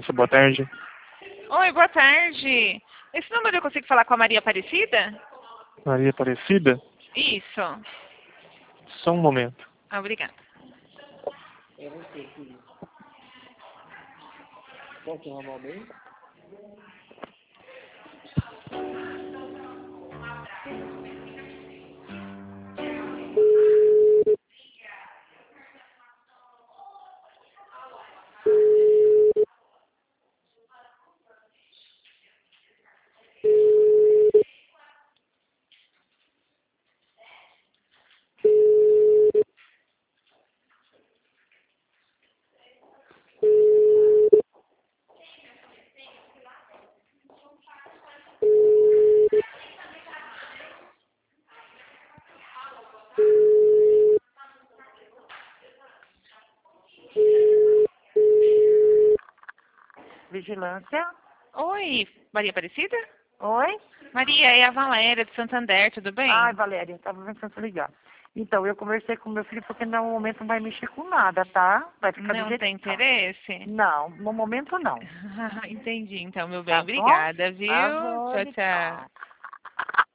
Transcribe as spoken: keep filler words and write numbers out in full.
Vigilância, boa tarde. Oi, boa tarde. Esse número eu consigo falar com a Maria Aparecida? Maria Aparecida? Isso. Só um momento. Ah, obrigada. É você, filho. Posso arrumar bem? Vigilância? Oi, Maria Aparecida? Oi? Maria, é a Valéria de Santander, tudo bem? Ai, Valéria, tava pensando em ligar. Então, eu conversei com meu filho porque no momento não vai mexer com nada, tá? Vai ficar do Não jeito tem que tá. interesse? Não, no momento não. Entendi, então, meu bem. Tá bom? Obrigada, Tá viu? bom, Tchau, tchau. tchau.